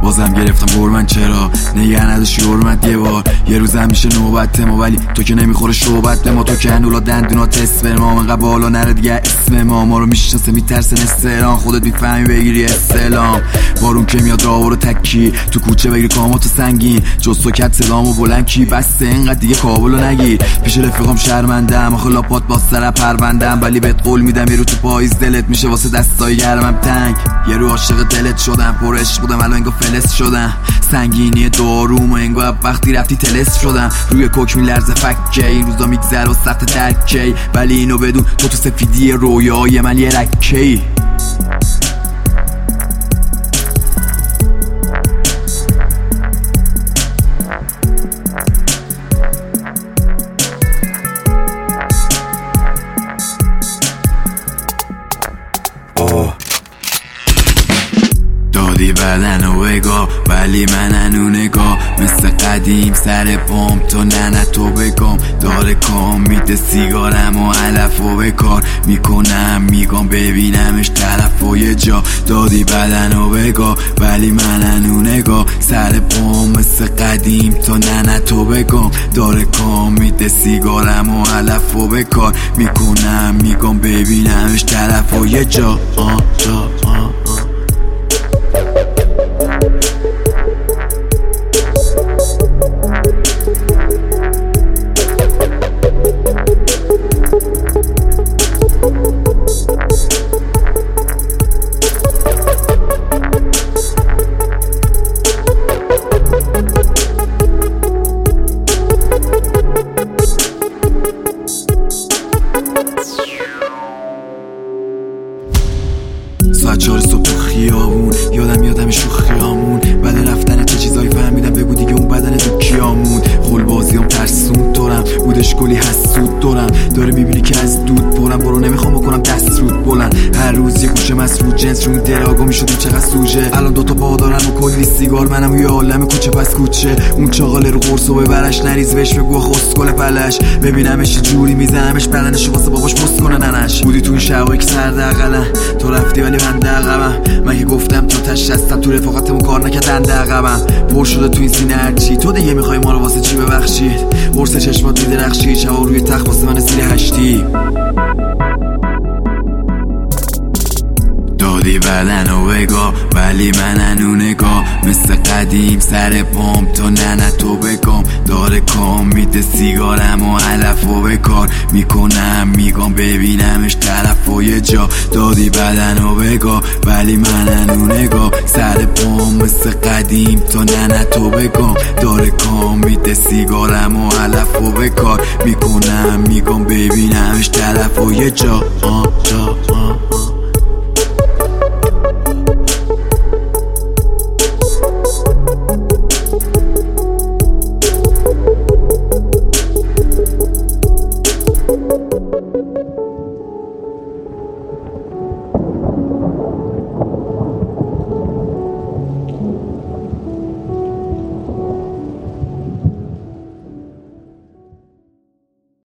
بازم گرفتم من چرا نگه نداشتی حرمت یه بار یه روزم میشه نوبت ما ولی تو که نمیخوره شوبت به ما تو که هنولا دندونات اسم ما منقدر بالا نره دیگه اسم ما رو میشناسه میترسه استعلام خودت میفهمی بگیری استعلام بارون که میاد راهو رو تکی تو کوچه بگیری کاماتو سنگین جز تو کت سلامو بلند کی بسته اینقدر دیگه کابلو نگیر پیش رفیقام شرمندم آخه لاپات باز سر پروندم ولی بهت قول میدم یه رو تو پاییز دلت میشه واسه دستای گرمم تنگ یه رو عاشق دلت شدم پر عشق بودم الان انگار فلس شدم سنگینی داروم انگار وقتی رفتی تلس شدم روی کوک میلرزه فکه این روزا میگذره و سخت درکی ولی اینو بدون تو سفیدی رویای من یه رکی دادی بدنو بگاه ولی من هنو نگاه مثل قدیم سر پام تو نه تو بگم داره کام میده سیگارم و علفو به کار میکنم میگم ببینمش طرف و یه جا دادی بدنو بگاه ولی من هنو نگاه سر پام مثل قدیم تو نه تو بگم داره کام میده سیگارم و علفو به کار میکنم میگم ببینمش طرف و یه جا ساعت 4 صبح تو خیابون یادم شوخیامون بعد رفتن چه چیزایی فهمیدم بگو دیگه اون بدن تو کیامون خول بازیام ترسون دارم بودش کلی حسود دارم داره میبینی که از دود پرم برو نمیخوام بکنم دست رود بلند هر روز یه گوشه مسرود جنس رو این دراگا میشدیم چقدر سوژه الان دوتا پا دارم و کلی سیگار منم یه عالم کوچه پس کوچه اون چاقاله رو قرص و ببرش نریز بهش بگو خسکل پلش ببینمش چه جوری میزنمش بدنشو واسه باباش پست کنه ننش بودی تو این شبایی که سرد عقلم تو رفتی ولی من عقبم من که گفتم تو تش هستم تو رفاقتمون کار نکردن عقبم پر شده تو این سینه هرچی تو دیگه میخوای ما رو واسه چی ببخشید قرص چشمات میدرخشی شبا روی تخت واسه من زیر هشتی دادی بدنو بگاه ولی من هنو نگاه مثل قدیم سر پام تو نه تو بگم داره کام میده سیگارم و علفو به کار میکنم میگم ببینمش طرف و یه جا دادی بدنو بگاه ولی من هنو نگاه سر پام مثل قدیم تو نه تو بگم داره کام میده سیگارم و علفو به کار میکنم میگم ببینمش طرف و یه جا